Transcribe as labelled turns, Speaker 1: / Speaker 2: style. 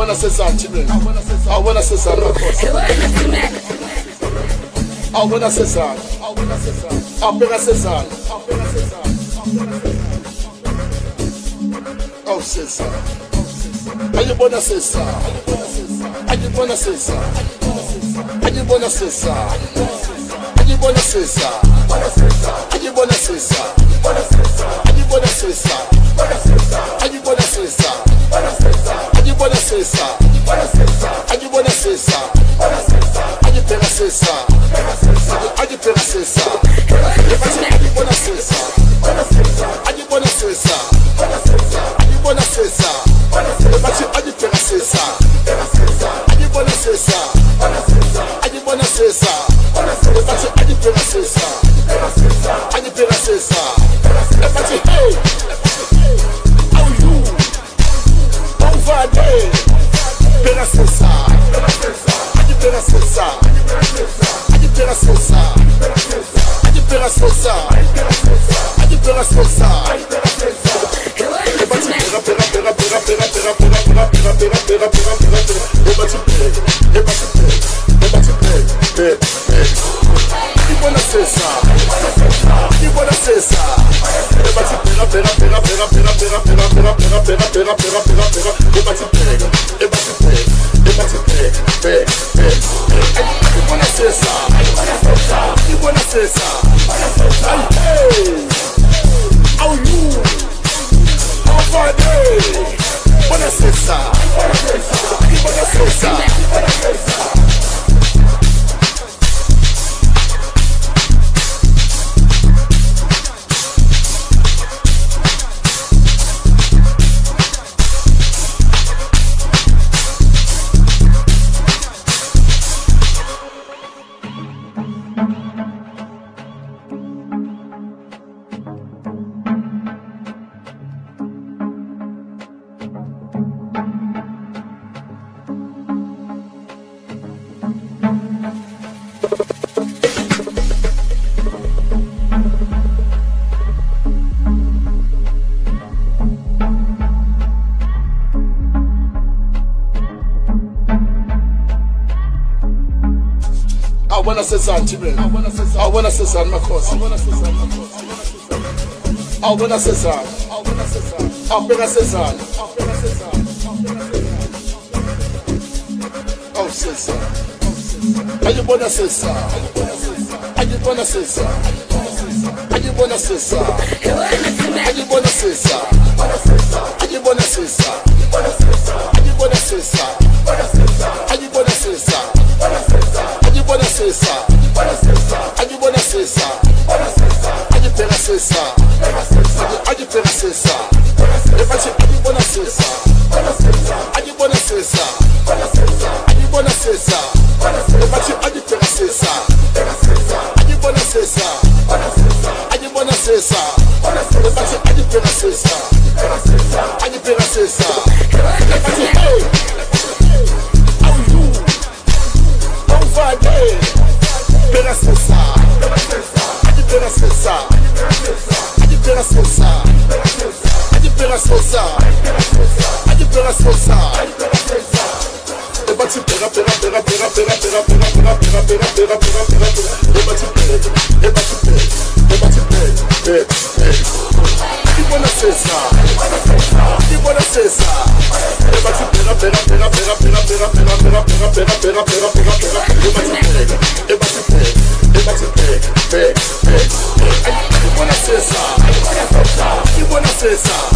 Speaker 1: wanna say something. I wanna say something. I wanna say something. I wanna say something. Oh, say something. Are you wanna say something? Are you wanna say something? Are you wanna say something? Are you wanna say something? Are you wanna say something? Are you wanna say something? Are you wanna say something? Are you wanna say something? Are you wanna say something? Are you wanna say something? Are you wanna say something? Are you wanna say something? Are you wanna say something? Are you wanna say something? Are you wanna say something? Are you wanna say something? Are you wanna say something? Are you wanna say something? Are you wanna say something? Hey, how you over there? Better say something. Are you better say something? Are you better say something? Are you better say something? Are you better say something? You wanna say something? You wanna say something? Hey, how you over there? Wanna say something? You wanna say something? I wanna say something. I wanna say something, of course. I wanna say something. I wanna say something. I wanna say something. Oh, say something. Are you wanna say something? Are you wanna say something? Are you wanna say something? Are you wanna say something? Are you wanna say something? Are you wanna say something? Are you wanna say something? Are you wanna say something? Are you wanna say something? Are you wanna say something? Are you wanna say something? If I say, are you wanna say something? Are you wanna say something? Are you wanna say something? If I say, are you wanna say something? Are you wanna say something? Are you wanna say something? If I say, are you wanna say something? Are you wanna say something? If I say, hey, how you over there? Better say something. Are you better say something? Are you better say something? Are you better say something? Are you better say something? You wanna say something? You wanna say something? You wanna say something? You wanna say something?